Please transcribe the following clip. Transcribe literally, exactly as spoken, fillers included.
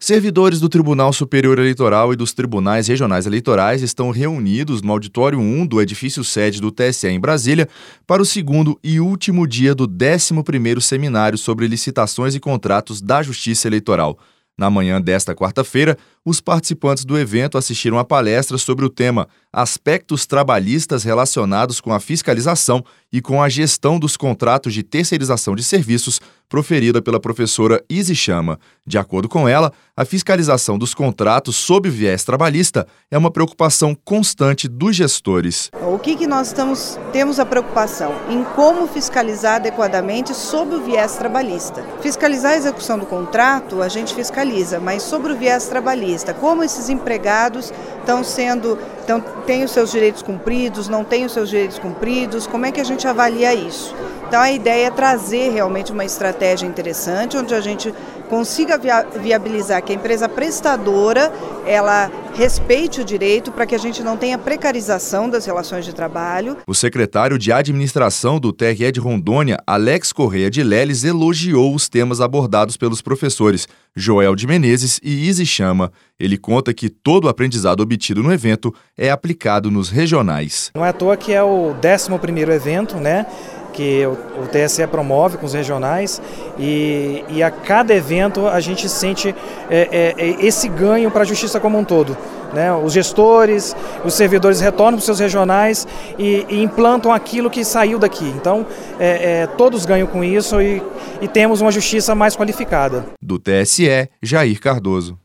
Servidores do Tribunal Superior Eleitoral e dos Tribunais Regionais Eleitorais estão reunidos no Auditório um do edifício sede do T S E em Brasília para o segundo e último dia do décimo primeiro Seminário sobre Licitações e Contratos da Justiça Eleitoral. Na manhã desta quarta-feira, os participantes do evento assistiram a palestra sobre o tema Aspectos Trabalhistas Relacionados com a Fiscalização e com a Gestão dos Contratos de Terceirização de Serviços, proferida pela professora Izzy Chama. De acordo com ela, a fiscalização dos contratos sob o viés trabalhista é uma preocupação constante dos gestores. O que, que nós estamos, temos a preocupação? Em como fiscalizar adequadamente sob o viés trabalhista. Fiscalizar a execução do contrato, a gente fiscaliza, mas sobre o viés trabalhista, como esses empregados estão sendo, estão, têm os seus direitos cumpridos, não têm os seus direitos cumpridos, como é que a gente avalia isso? Então a ideia é trazer realmente uma estratégia interessante, onde a gente consiga via- viabilizar que a empresa prestadora, ela respeite o direito para que a gente não tenha precarização das relações de trabalho. O secretário de Administração do T R E de Rondônia, Alex Correia de Leles, elogiou os temas abordados pelos professores Joel de Menezes e Izzy Chama. Ele conta que todo o aprendizado obtido no evento é aplicado nos regionais. Não é à toa que é o décimo primeiro evento, né? Que o T S E promove com os regionais e, e a cada evento a gente sente é, é, esse ganho para a justiça como um todo. Né? Os gestores, os servidores retornam para os seus regionais e, e implantam aquilo que saiu daqui. Então, é, é, todos ganham com isso e, e temos uma justiça mais qualificada. Do T S E, Jair Cardoso.